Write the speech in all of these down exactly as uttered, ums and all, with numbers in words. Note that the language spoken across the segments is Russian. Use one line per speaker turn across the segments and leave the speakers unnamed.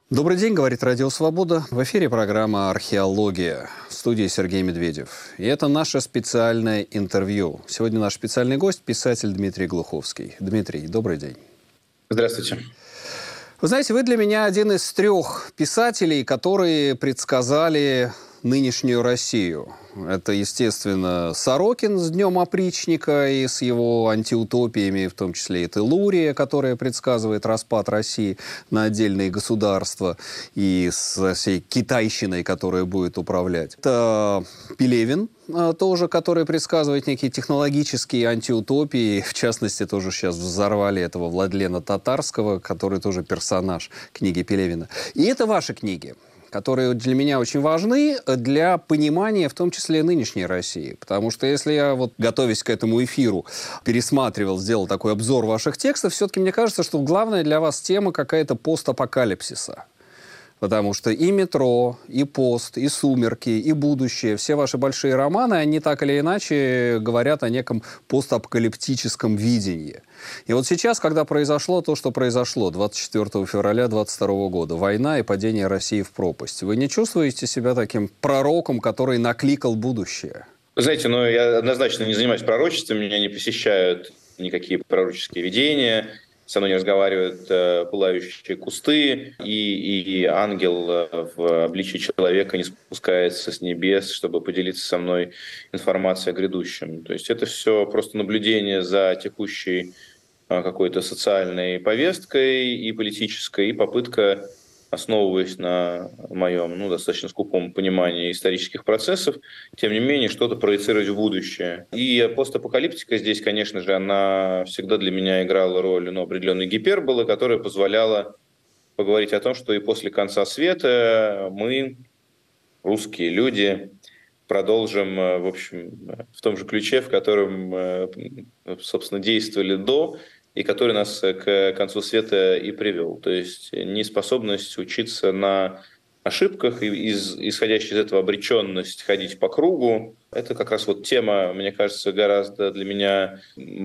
Добрый день, говорит Радио Свобода. В эфире программа «Археология». В студии Сергей Медведев. И это наше специальное интервью. Сегодня наш специальный гость – писатель Дмитрий Глуховский. Дмитрий, добрый день.
Здравствуйте.
Вы знаете, вы для меня один из трех писателей, которые предсказали нынешнюю Россию. Это, естественно, Сорокин с «Днем опричника» и с его антиутопиями, в том числе и Телурия, которая предсказывает распад России на отдельные государства и со всей китайщиной, которая будет управлять. Это Пелевин, тоже, который предсказывает некие технологические антиутопии. В частности, тоже сейчас взорвали этого Владлена Татарского, который тоже персонаж книги Пелевина. И это ваши книги, которые для меня очень важны для понимания, в том числе, нынешней России. Потому что если я, вот, готовясь к этому эфиру, пересматривал, сделал такой обзор ваших текстов, все-таки мне кажется, что главная для вас тема какая-то постапокалипсиса. Потому что и «Метро», и «Пост», и «Сумерки», и «Будущее», все ваши большие романы, они так или иначе говорят о неком постапокалиптическом видении. И вот сейчас, когда произошло то, что произошло двадцать четвёртого февраля двадцать второго года, война и падение России в пропасть, вы не чувствуете себя таким пророком, который накликал будущее?
Вы знаете, ну, я однозначно не занимаюсь пророчеством, меня не посещают никакие пророческие видения, со мной не разговаривают э, пылающие кусты, и, и ангел э, в обличии человека не спускается с небес, чтобы поделиться со мной информацией о грядущем. То есть это все просто наблюдение за текущей э, какой-то социальной повесткой и политической, и попытка, основываясь на моем ну, достаточно скупом понимании исторических процессов, тем не менее что-то проецировать в будущее. И постапокалиптика здесь, конечно же, она всегда для меня играла роль ну, определенной гиперболы, которая позволяла поговорить о том, что и после конца света мы, русские люди, продолжим, в общем, в том же ключе, в котором, собственно, действовали до, и который нас к концу света и привел. То есть неспособность учиться на ошибках, и из, исходящая из этого обреченность ходить по кругу, это как раз вот тема, мне кажется, гораздо для меня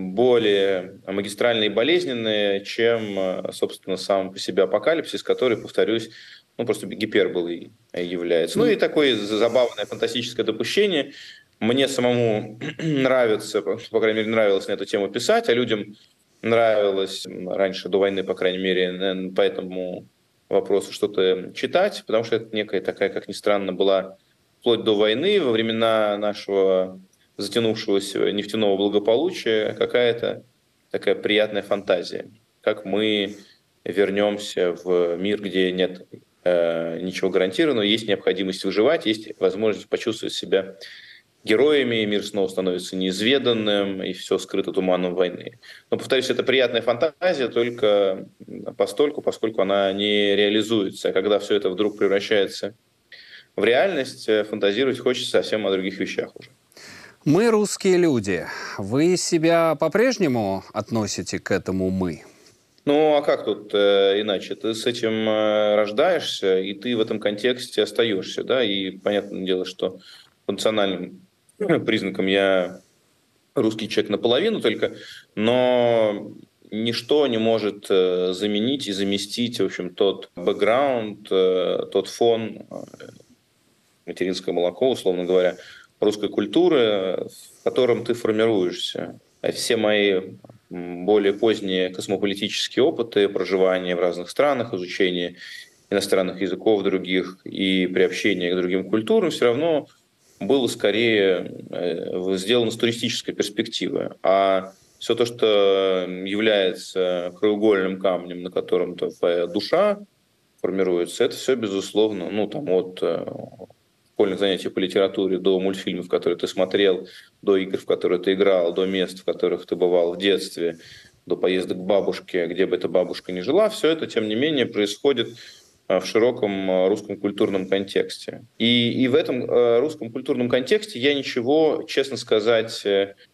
более магистральная и болезненная, чем, собственно, сам по себе апокалипсис, который, повторюсь, ну, просто гиперболой является. Ну и такое забавное фантастическое допущение. Мне самому нравится, по крайней мере, нравилось на эту тему писать, а людям нравилось раньше, до войны, по крайней мере, по этому вопросу что-то читать, потому что это некая такая, как ни странно, была вплоть до войны, во времена нашего затянувшегося нефтяного благополучия, какая-то такая приятная фантазия, как мы вернемся в мир, где нет э, ничего гарантированного, есть необходимость выживать, есть возможность почувствовать себя героями, мир снова становится неизведанным, и все скрыто туманом войны. Но, повторюсь, это приятная фантазия только постольку, поскольку она не реализуется. А когда все это вдруг превращается в реальность, фантазировать хочется совсем о других вещах уже.
Мы русские люди. Вы себя по-прежнему относите к этому «мы»?
Ну, а как тут э, иначе? Ты с этим э, рождаешься, и ты в этом контексте остаешься, да, и понятное дело, что функциональным признаком я русский человек наполовину только, но ничто не может заменить и заместить, в общем, тот бэкграунд, тот фон, материнское молоко, условно говоря, русской культуры, в котором ты формируешься. Все мои более поздние космополитические опыты проживания в разных странах, изучения иностранных языков других и приобщения к другим культурам все равно было скорее сделано с туристической перспективы. А все то, что является краеугольным камнем, на котором твоя душа формируется, это все, безусловно, ну, там, от школьных занятий по литературе до мультфильмов, которые ты смотрел, до игр, в которые ты играл, до мест, в которых ты бывал в детстве, до поездок к бабушке, где бы эта бабушка ни жила, все это, тем не менее, происходит в широком русском культурном контексте. И, и в этом русском культурном контексте я ничего, честно сказать,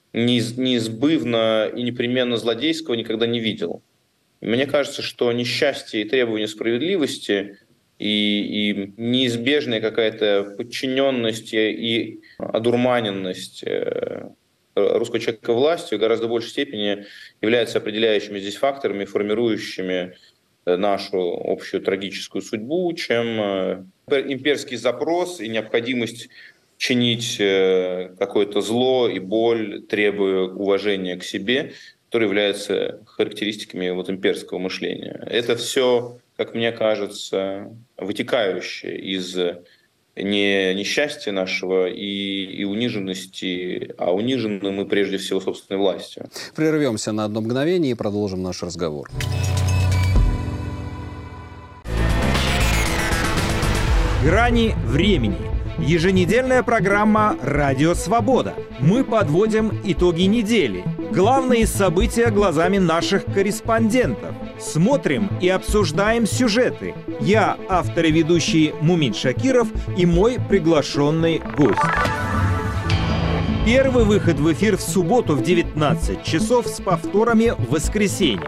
неизбывно и непременно злодейского никогда не видел. Мне кажется, что несчастье и требование справедливости и, и неизбежная какая-то подчиненность и одурманенность русского человека властью в гораздо большей степени являются определяющими здесь факторами, формирующими нашу общую трагическую судьбу, чем имперский запрос и необходимость чинить какое-то зло и боль, требуя уважения к себе, которые являются характеристиками вот имперского мышления. Это все, как мне кажется, вытекающее из не несчастья нашего и, и униженности, а унижены мы прежде всего собственной властью.
Прервемся на одно мгновение и продолжим наш разговор.
Грани времени. Еженедельная программа «Радио Свобода». Мы подводим итоги недели. Главные события глазами наших корреспондентов. Смотрим и обсуждаем сюжеты. Я, автор и ведущий Мумин Шакиров, и мой приглашенный гость. Первый выход в эфир в субботу в девятнадцать часов с повторами в воскресенье.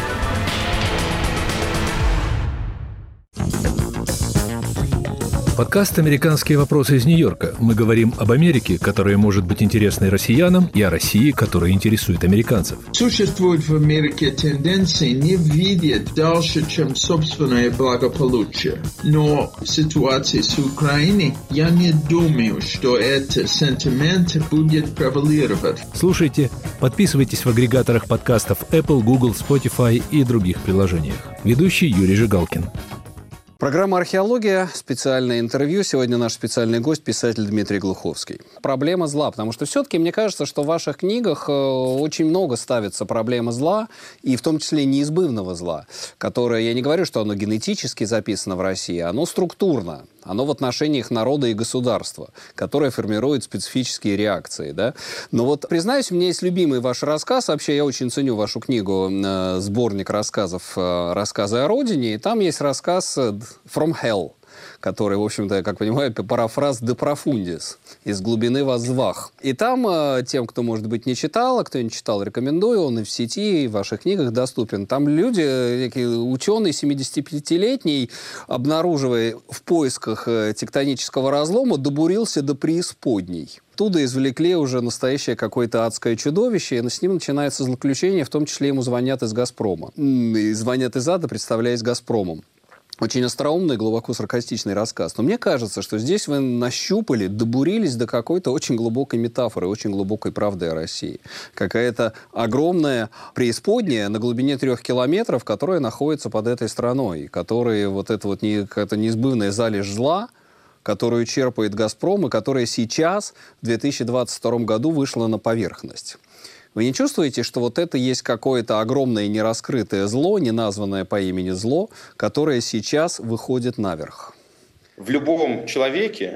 Подкаст «Американские вопросы» из Нью-Йорка. Мы говорим об Америке, которая может быть интересной россиянам, и о России, которая интересует американцев.
Существует в Америке тенденции не видеть дальше, чем собственное благополучие. Но в ситуации с Украиной я не думаю, что этот сентимент будет превалировать.
Слушайте, подписывайтесь в агрегаторах подкастов Apple, Google, Spotify и других приложениях. Ведущий Юрий Жигалкин.
Программа «Археология», специальное интервью. Сегодня наш специальный гость – писатель Дмитрий Глуховский. Проблема зла, потому что все-таки мне кажется, что в ваших книгах очень много ставится проблема зла, и в том числе неизбывного зла, которое, я не говорю, что оно генетически записано в России, оно структурно, оно в отношениях народа и государства, которое формирует специфические реакции. Да? Но вот, признаюсь, у меня есть любимый ваш рассказ. Вообще, я очень ценю вашу книгу, сборник рассказов «Рассказы о родине». И там есть рассказ «From Hell», который, в общем-то, я как понимаю, парафраз «De Profundis», «Из глубины воззвах». И там э, тем, кто, может быть, не читал, а кто не читал, рекомендую, он и в сети, и в ваших книгах доступен. Там люди, такие ученый семидесятипятилетний, обнаруживая в поисках э, тектонического разлома, добурился до преисподней. Оттуда извлекли уже настоящее какое-то адское чудовище, и с ним начинается злоключение, в том числе ему звонят из «Газпрома». И звонят из ада, представляясь «Газпромом». Очень остроумный, глубоко саркастичный рассказ. Но мне кажется, что здесь вы нащупали, добурились до какой-то очень глубокой метафоры, очень глубокой правды о России. Какая-то огромная преисподняя на глубине трех километров, которая находится под этой страной, которая вот эта вот не, какая-то неизбывная залежь зла, которую черпает «Газпром», и которая сейчас, в две тысячи двадцать втором году, вышла на поверхность. Вы не чувствуете, что вот это есть какое-то огромное нераскрытое зло, не названное по имени зло, которое сейчас выходит наверх?
В любом человеке,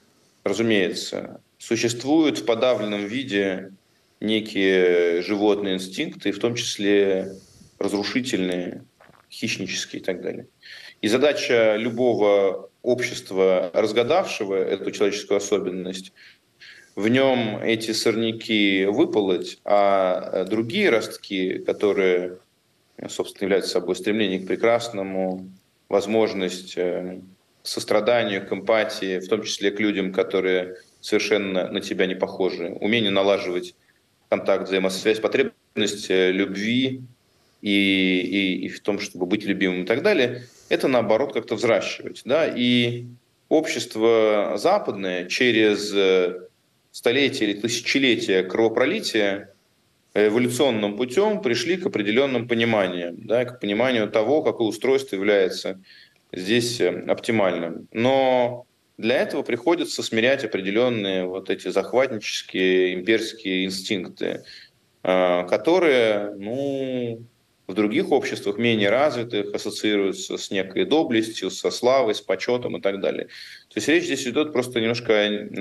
разумеется, существуют в подавленном виде некие животные инстинкты, в том числе разрушительные, хищнические и так далее. И задача любого общества, разгадавшего эту человеческую особенность, в нем эти сорняки выполоть, а другие ростки, которые, собственно, являются собой стремление к прекрасному, возможность к состраданию, к эмпатии, в том числе к людям, которые совершенно на тебя не похожи, умение налаживать контакт, взаимосвязь, потребность любви и, и, и в том, чтобы быть любимым и так далее, это, наоборот, как-то взращивать. Да? И общество западное через столетия или тысячелетия кровопролития эволюционным путем пришли к определенным пониманиям, да, к пониманию того, какое устройство является здесь оптимальным. Но для этого приходится смирять определенные вот эти захватнические имперские инстинкты, которые, ну, в других обществах, менее развитых, ассоциируются с некой доблестью, со славой, с почетом и так далее. То есть речь здесь идет просто немножко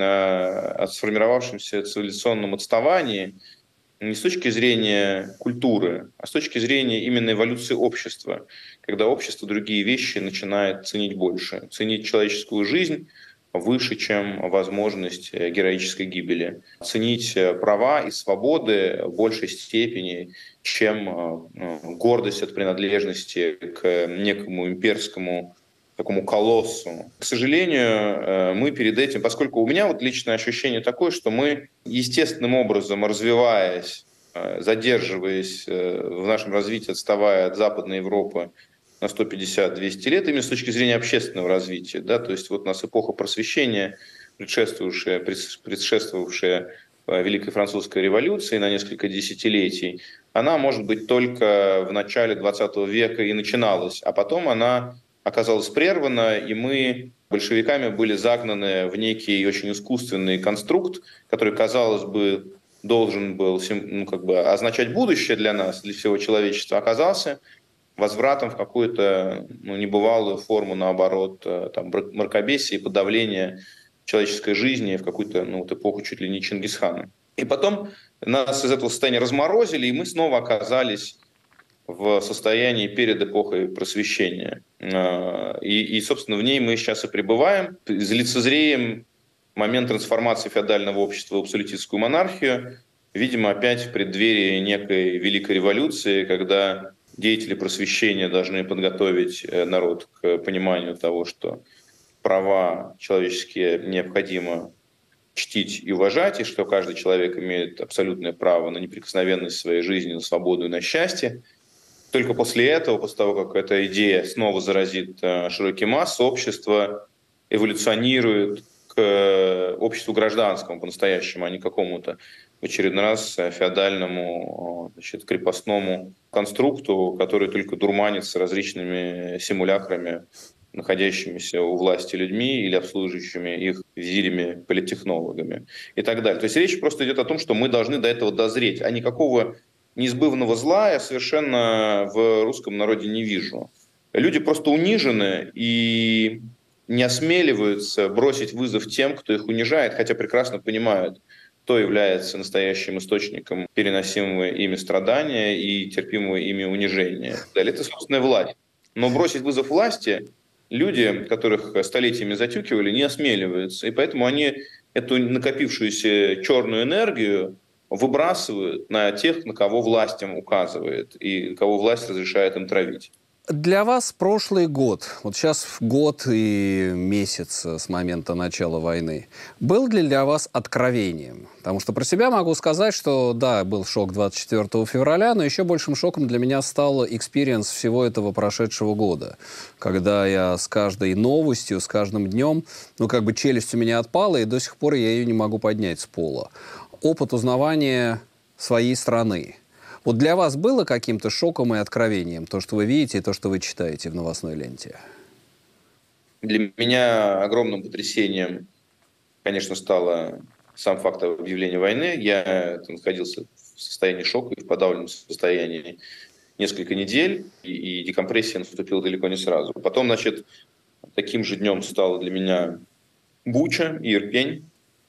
о, о сформировавшемся цивилизационном отставании не с точки зрения культуры, а с точки зрения именно эволюции общества, когда общество другие вещи начинает ценить больше, ценить человеческую жизнь выше, чем возможность героической гибели, ценить права и свободы в большей степени, чем гордость от принадлежности к некому имперскому такому колоссу. К сожалению, мы перед этим, поскольку у меня вот личное ощущение такое, что мы естественным образом, развиваясь, задерживаясь в нашем развитии, отставая от Западной Европы на сто пятьдесят - двести лет именно с точки зрения общественного развития. Да? То есть вот у нас эпоха просвещения, предшествовавшая, предшествовавшая Великой Французской революции на несколько десятилетий, она может быть только в начале двадцатого века и начиналась, а потом она оказалась прервана, и мы большевиками были загнаны в некий очень искусственный конструкт, который, казалось бы, должен был ну, как бы означать будущее для нас, для всего человечества, оказался возвратом в какую-то ну, небывалую форму, наоборот, там, мракобесия и подавления человеческой жизни в какую-то ну, вот эпоху чуть ли не Чингисхана. И потом нас из этого состояния разморозили, и мы снова оказались в состоянии перед эпохой просвещения. И, и, собственно, в ней мы сейчас и пребываем, лицезреем момент трансформации феодального общества в абсолютистскую монархию, видимо, опять в преддверии некой великой революции, когда деятели просвещения должны подготовить народ к пониманию того, что права человеческие необходимо чтить и уважать, и что каждый человек имеет абсолютное право на неприкосновенность своей жизни, на свободу и на счастье. Только после этого, после того, как эта идея снова заразит широкие массы, общество эволюционирует к обществу гражданскому по-настоящему, а не какому-то в очередной раз феодальному, значит, крепостному конструкту, который только дурманится различными симулякрами, находящимися у власти людьми или обслуживающими их визирями, политтехнологами и так далее. То есть речь просто идет о том, что мы должны до этого дозреть, а никакого неизбывного зла я совершенно в русском народе не вижу. Люди просто унижены и не осмеливаются бросить вызов тем, кто их унижает, хотя прекрасно понимают, кто является настоящим источником переносимого ими страдания и терпимого ими унижения. Далее это собственная власть. Но бросить вызов власти люди, которых столетиями затюкивали, не осмеливаются. И поэтому они эту накопившуюся черную энергию выбрасывают на тех, на кого власть им указывает и кого власть разрешает им травить.
Для вас прошлый год, вот сейчас год и месяц с момента начала войны, был ли для вас откровением? Потому что про себя могу сказать, что да, был шок двадцать четвёртого февраля, но еще большим шоком для меня стал экспириенс всего этого прошедшего года. Когда я с каждой новостью, с каждым днем, ну как бы челюсть у меня отпала, и до сих пор я ее не могу поднять с пола. Опыт узнавания своей страны. Вот для вас было каким-то шоком и откровением то, что вы видите, и то, что вы читаете в новостной ленте?
Для меня огромным потрясением, конечно, стало сам факт объявления войны. Я находился в состоянии шока и в подавленном состоянии несколько недель, и, и декомпрессия наступила далеко не сразу. Потом, значит, таким же днем стало для меня Буча и Ирпень,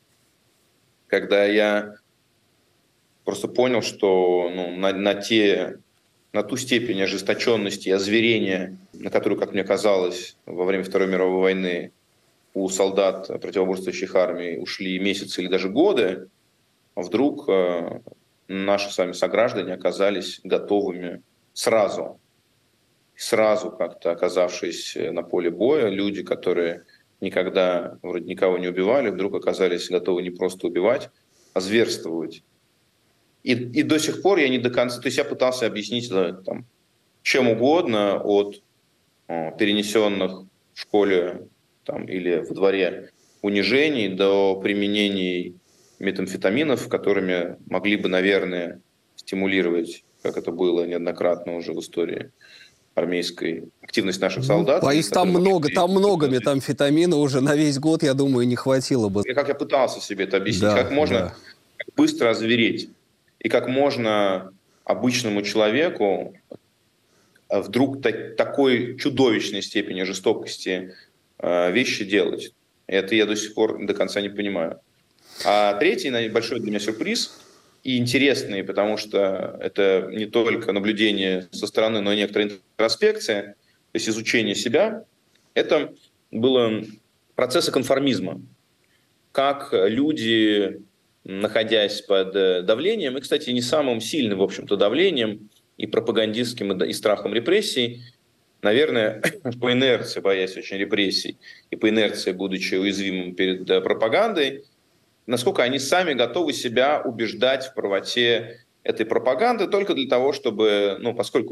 когда я просто понял, что ну, на, на, те, на ту степень ожесточенности и озверения, на которую, как мне казалось, во время Второй мировой войны у солдат противоборствующих армий ушли месяцы или даже годы, вдруг э, наши с вами сограждане оказались готовыми сразу, сразу как-то оказавшись на поле боя, люди, которые никогда вроде никого не убивали, вдруг оказались готовы не просто убивать, а зверствовать. И, и до сих пор я не до конца... То есть я пытался объяснить это там, чем угодно, от о, перенесенных в школе там, или во дворе унижений до применений метамфетаминов, которыми могли бы, наверное, стимулировать, как это было неоднократно уже в истории армейской, активность наших солдат.
Боюсь, там много, там много метамфетамина уже на весь год, я думаю, не хватило бы.
И как я пытался себе это объяснить,
да,
как можно
да.
быстро озвереть. И как можно обычному человеку вдруг так, такой чудовищной степени жестокости э, вещи делать. Это я до сих пор до конца не понимаю. А третий большой для меня сюрприз и интересный, потому что это не только наблюдение со стороны, но и некоторая интроспекция, то есть изучение себя, это было процессы конформизма. Как люди, находясь под давлением, и, кстати, не самым сильным, в общем-то, давлением и пропагандистским, и страхом репрессий, наверное, по инерции, боясь очень репрессий, и по инерции, будучи уязвимым перед пропагандой, насколько они сами готовы себя убеждать в правоте этой пропаганды только для того, чтобы, ну, поскольку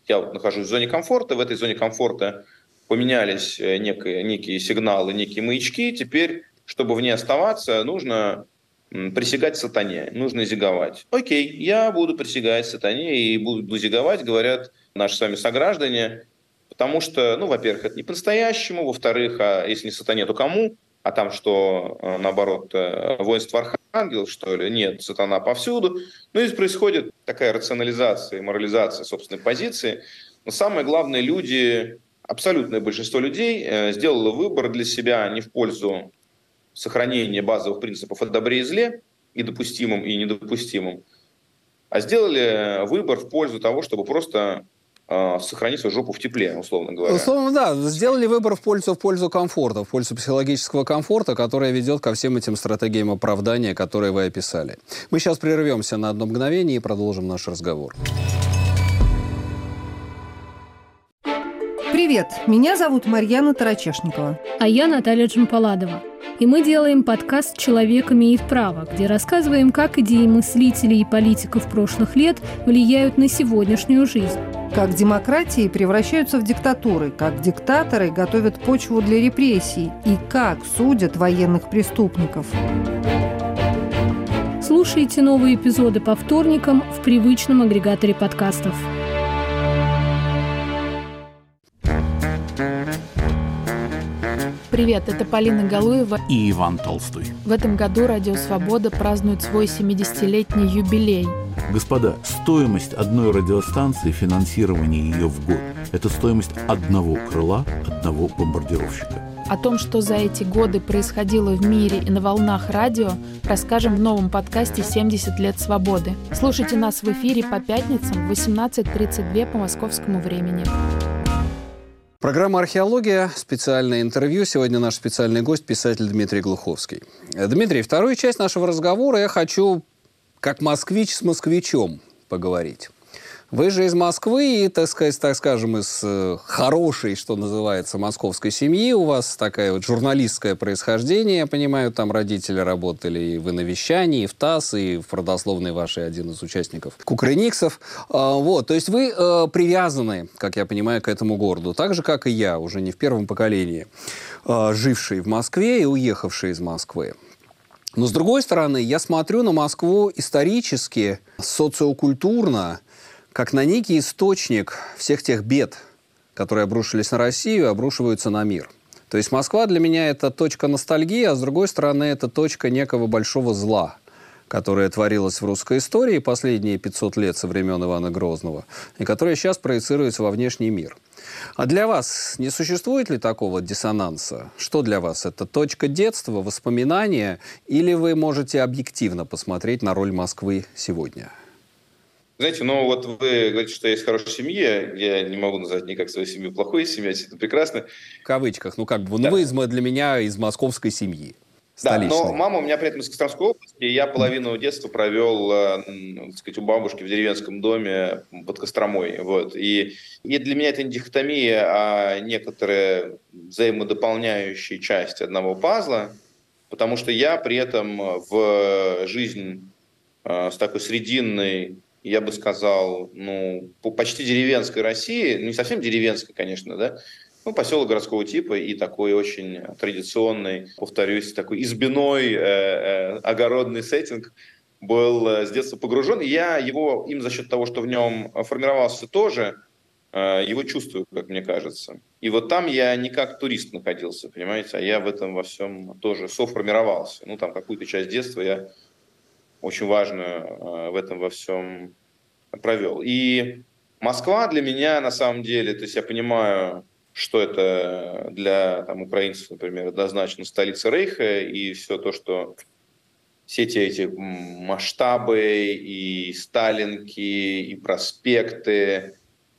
я вот нахожусь в зоне комфорта, в этой зоне комфорта поменялись некие, некие сигналы, некие маячки, теперь, чтобы в ней оставаться, нужно присягать сатане, нужно зиговать. Окей, я буду присягать сатане и буду зиговать, говорят наши с вами сограждане, потому что, ну, во-первых, это не по-настоящему, во-вторых, а если не сатане, то кому? А там что, наоборот, воинство архангелов, что ли? Нет, сатана повсюду. Ну, здесь происходит такая рационализация и морализация собственной позиции. Но самое главное, люди, абсолютное большинство людей сделало выбор для себя не в пользу сохранения базовых принципов о добре и зле, и допустимым, и недопустимым, а сделали выбор в пользу того, чтобы просто э, сохранить свою жопу в тепле, условно говоря.
Условно, да. Сделали выбор в пользу, в пользу комфорта, в пользу психологического комфорта, который ведет ко всем этим стратегиям оправдания, которые вы описали. Мы сейчас прервемся на одно мгновение и продолжим наш разговор.
Привет, меня зовут Марьяна Тарачешникова.
А я Наталья Джампаладова. И мы делаем подкаст «Человек имеет право», где рассказываем, как идеи мыслителей и политиков прошлых лет влияют на сегодняшнюю жизнь.
Как демократии превращаются в диктатуры, как диктаторы готовят почву для репрессий и как судят военных преступников.
Слушайте новые эпизоды по вторникам в привычном агрегаторе подкастов.
Привет, это Полина Галуева
и Иван Толстой.
В этом году Радио Свобода празднует свой семидесятилетний юбилей.
Господа, стоимость одной радиостанции, финансирование ее в год – это стоимость одного крыла, одного бомбардировщика.
О том, что за эти годы происходило в мире и на волнах радио, расскажем в новом подкасте «семьдесят лет свободы». Слушайте нас в эфире по пятницам в восемнадцать тридцать два по московскому времени.
Программа «Археология», специальное интервью. Сегодня наш специальный гость – писатель Дмитрий Глуховский. Дмитрий, вторую часть нашего разговора я хочу, как москвич с москвичом, поговорить. Вы же из Москвы и, так сказать, так скажем, из э, хорошей, что называется, московской семьи. У вас такое вот журналистское происхождение, я понимаю, там родители работали, и вы на вещании, и в ТАСС, и в родословной вашей один из участников Кукрыниксов. А, вот, то есть вы э, привязаны, как я понимаю, к этому городу, так же, как и я, уже не в первом поколении, э, живший в Москве и уехавший из Москвы. Но, с другой стороны, я смотрю на Москву исторически, социокультурно, как на некий источник всех тех бед, которые обрушились на Россию, обрушиваются на мир. То есть Москва для меня – это точка ностальгии, а с другой стороны, это точка некого большого зла, которое творилось в русской истории последние пятьсот лет со времен Ивана Грозного, и которое сейчас проецируется во внешний мир. А для вас не существует ли такого диссонанса? Что для вас? Это точка детства, воспоминания, или вы можете объективно посмотреть на роль Москвы сегодня?
Знаете, ну вот вы говорите, что я из хорошей семьи, я не могу назвать никак свою семью плохой семьей, это прекрасно.
В кавычках, ну как бы,
да.
ну вы из, для меня из московской семьи.
Да, но мама у меня при этом из Костромской области, и я половину детства провел, так сказать, у бабушки в деревенском доме под Костромой. Вот. И, и для меня это не дихотомия, а некоторые взаимодополняющие части одного пазла, потому что я при этом в жизнь э, с такой срединной, я бы сказал, ну, по почти деревенской России, ну, не совсем деревенской, конечно, да, ну, поселок городского типа и такой очень традиционный, повторюсь, такой избиной, э, э, огородный сеттинг был э, с детства погружен. И я его, им за счет того, что в нем формировался тоже, э, его чувствую, как мне кажется. И вот там я не как турист находился, понимаете, а я в этом во всем тоже соформировался. Ну, там какую-то часть детства я очень важную в этом во всем провел. И Москва для меня, на самом деле, то есть я понимаю, что это для там, украинцев, например, однозначно столица Рейха, и все то, что все эти, эти масштабы, и сталинки, и проспекты,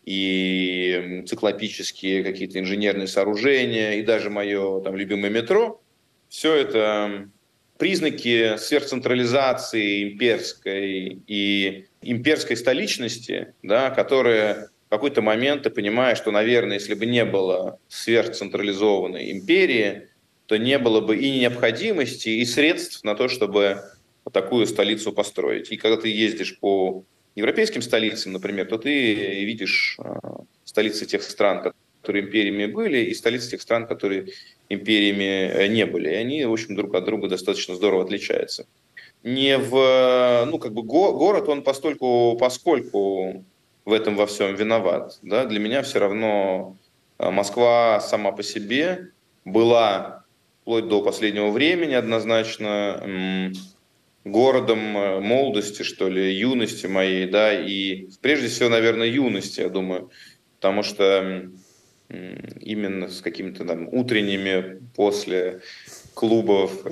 и циклопические какие-то инженерные сооружения, и даже мое там, любимое метро, все это признаки сверхцентрализации имперской и имперской столичности, да, которые в какой-то момент ты понимаешь, что, наверное, если бы не было сверхцентрализованной империи, то не было бы и необходимости, и средств на то, чтобы такую столицу построить. И когда ты ездишь по европейским столицам, например, то ты видишь столицы тех стран, которые империями были, и столицы тех стран, которые империями не были. И они, в общем, друг от друга достаточно здорово отличаются. Не в, ну, как бы го, город, он постольку, поскольку в этом во всем виноват. Да? Для меня все равно Москва сама по себе была, вплоть до последнего времени, однозначно городом молодости, что ли, юности моей, да, и прежде всего, наверное, юности, я думаю, потому что именно с какими-то там утренними после клубов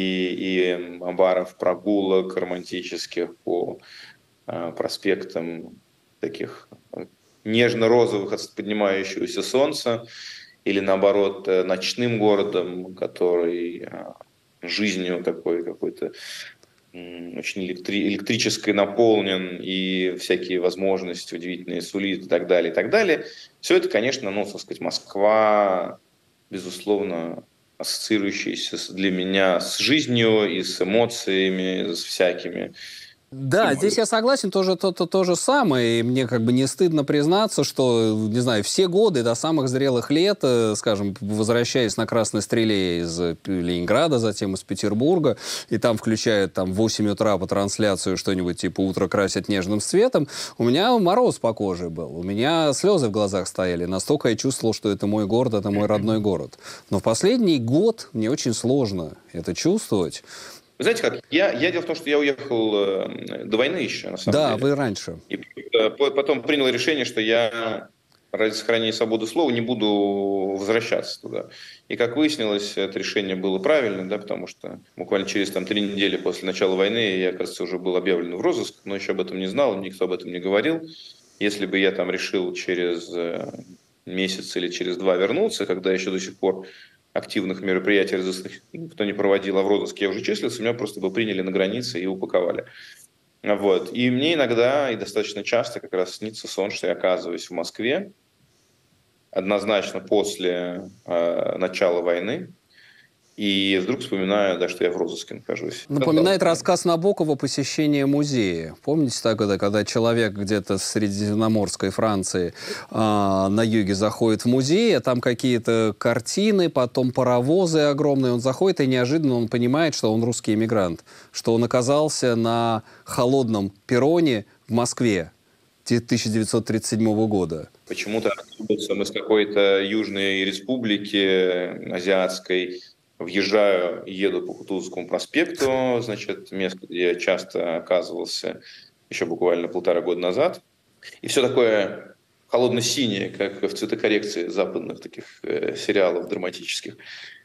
и, и баров, прогулок романтических по э, проспектам таких нежно-розовых от поднимающегося солнца, или наоборот ночным городом, который э, жизнью такой какой-то очень электри- электрической наполнен и всякие возможности удивительные сулит и так далее, и так далее. Все это, конечно, ну, так сказать, Москва, безусловно, ассоциирующаяся для меня с жизнью и с эмоциями, с всякими.
Да, здесь я согласен, тоже то, то, то же самое, и мне как бы не стыдно признаться, что, не знаю, все годы до самых зрелых лет, скажем, возвращаясь на Красной Стреле из Ленинграда, затем из Петербурга, и там включают там в восемь утра по трансляцию что-нибудь типа «Утро красят нежным цветом», у меня мороз по коже был, у меня слезы в глазах стояли, настолько я чувствовал, что это мой город, это мой родной город. Но в последний год мне очень сложно это чувствовать.
Вы знаете как, я, я дело в том, что я уехал э, до войны еще, на самом
да,
деле.
Да, вы раньше.
И э, потом принял решение, что я ради сохранения свободы слова не буду возвращаться туда. И, как выяснилось, это решение было правильным, да, потому что буквально через там, три недели после начала войны я, кажется, уже был объявлен в розыск, но еще об этом не знал, никто об этом не говорил. Если бы я там решил через э, месяц или через два вернуться, когда еще до сих пор активных мероприятий разыскных никто не проводил, а в розыске я уже числился, меня просто бы приняли на границе и упаковали. Вот. И мне иногда, и достаточно часто как раз снится сон, что я оказываюсь в Москве, однозначно после э, начала войны, и вдруг вспоминаю, да, что я в розыске нахожусь.
Напоминает рассказ Набокова «Посещение музея». Помните тогда, когда человек где-то с средиземноморской Франции э, на юге заходит в музей, а там какие-то картины, потом паровозы огромные, он заходит, и неожиданно он понимает, что он русский эмигрант, что он оказался на холодном перроне в Москве тысяча девятьсот тридцать седьмого года.
Почему-то мы из какой-то южной республики азиатской въезжаю, еду по Кутузовскому проспекту, значит, место, где я часто оказывался еще буквально полтора года назад. И все такое холодно-синее, как в цветокоррекции западных таких э, сериалов драматических.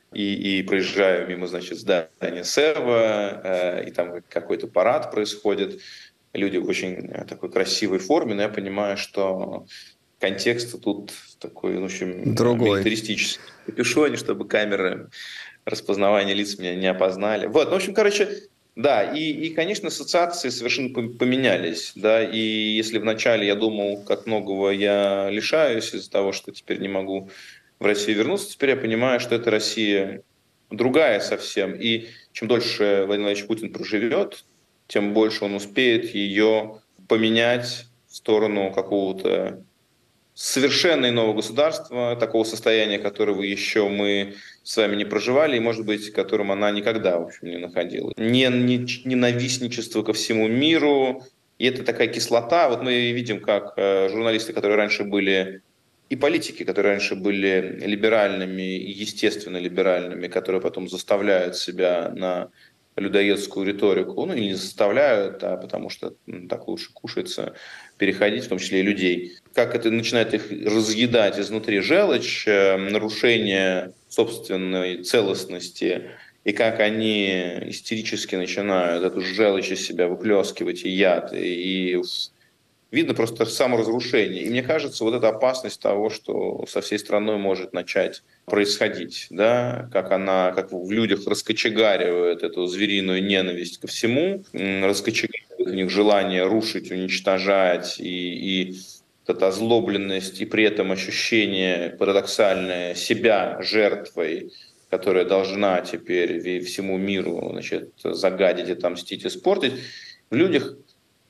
И, и проезжаю мимо, значит, здания Сева, э, и там какой-то парад происходит. Люди в очень такой красивой форме, но я понимаю, что контекст тут такой, в общем,
другой,
милитаристический. В капюшоне, чтобы камеры распознавания лиц меня не опознали. Вот, ну, в общем, короче, да, и, и, конечно, ассоциации совершенно поменялись, да, и если вначале я думал, как многого я лишаюсь из-за того, что теперь не могу в Россию вернуться, теперь я понимаю, что эта Россия другая совсем, и чем дольше Владимир Владимирович Путин проживет, тем больше он успеет ее поменять в сторону какого-то совершенно иного государства, такого состояния, которого еще мы с вами не проживали, и, может быть, которым она никогда, в общем, не находилась. Ненавистничество ко всему миру, и это такая кислота. Вот мы видим, как журналисты, которые раньше были, и политики, которые раньше были либеральными, и естественно либеральными, которые потом заставляют себя на людоедскую риторику, ну, или не заставляют, а потому что ну, так лучше кушается, переходить, в том числе и людей. Как это начинает их разъедать изнутри желчь, нарушение собственной целостности, и как они истерически начинают эту желчь из себя выплескивать, и яд, и, и видно просто саморазрушение. И мне кажется, вот эта опасность того, что со всей страной может начать происходить, да, как она, как в людях раскочегаривает эту звериную ненависть ко всему, раскочегаривает у них желание рушить, уничтожать, и, и эта озлобленность, и при этом ощущение парадоксальное себя жертвой, которая должна теперь всему миру, значит, загадить, отомстить, испортить, в людях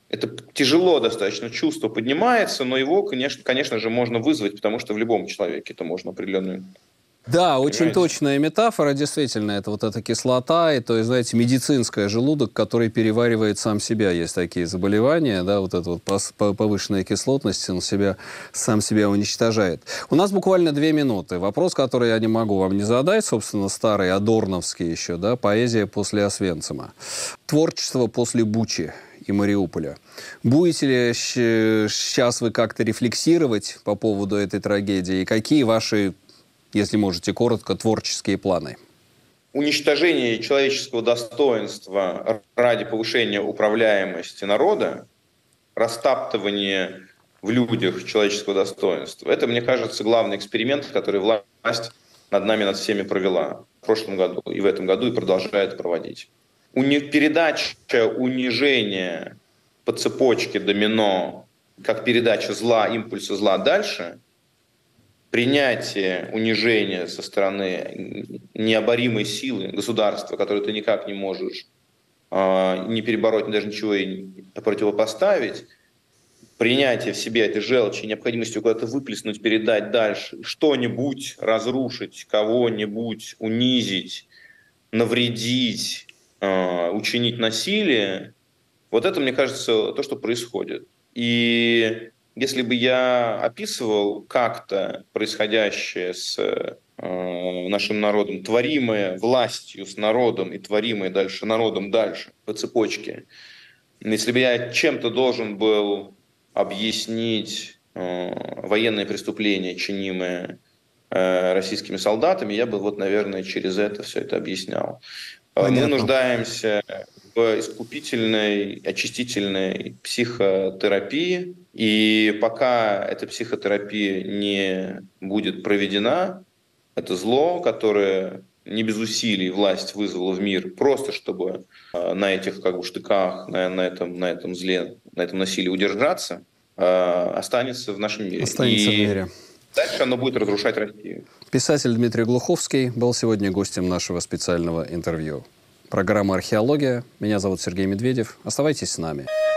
это тяжело достаточно, чувство поднимается, но его, конечно, конечно же, можно вызвать, потому что в любом человеке это можно определенную...
Да,
Понимаете?
очень точная метафора, действительно, это вот эта кислота, и то есть, знаете, медицинская желудок, который переваривает сам себя, есть такие заболевания, да, вот эта вот повышенная кислотность, он себя, сам себя уничтожает. У нас буквально две минуты. Вопрос, который я не могу вам не задать, собственно, старый, адорновский еще, да, поэзия после Освенцима. Творчество после Бучи и Мариуполя. Будете ли сейчас вы как-то рефлексировать по поводу этой трагедии, и какие ваши, если можете коротко, творческие планы?
Уничтожение человеческого достоинства ради повышения управляемости народа, растаптывание в людях человеческого достоинства, это, мне кажется, главный эксперимент, который власть над нами, над всеми провела в прошлом году и в этом году и продолжает проводить. Уни- передача унижения по цепочке домино, как передача зла, импульса зла дальше, принятие унижения со стороны необоримой силы государства, которую ты никак не можешь э, не перебороть, ни даже ничего и противопоставить, принятие в себе этой желчи, необходимостью куда-то выплеснуть, передать дальше, что-нибудь разрушить, кого-нибудь унизить, навредить, э, учинить насилие, вот это, мне кажется, то, что происходит. И если бы я описывал как-то происходящее с э, нашим народом, творимое властью с народом и творимое дальше народом дальше по цепочке, если бы я чем-то должен был объяснить э, военные преступления, чинимые э, российскими солдатами, я бы вот, наверное, через это все это объяснял. Понятно. Мы нуждаемся в искупительной, очистительной психотерапии. И пока эта психотерапия не будет проведена, это зло, которое не без усилий власть вызвала в мир, просто чтобы на этих как бы штыках, на, на, этом, на этом зле, на этом насилии удержаться, останется в нашем мире.
Останется
и
в мире.
Дальше оно будет разрушать Россию.
Писатель Дмитрий Глуховский был сегодня гостем нашего специального интервью. Программа «Археология». Меня зовут Сергей Медведев. Оставайтесь с нами.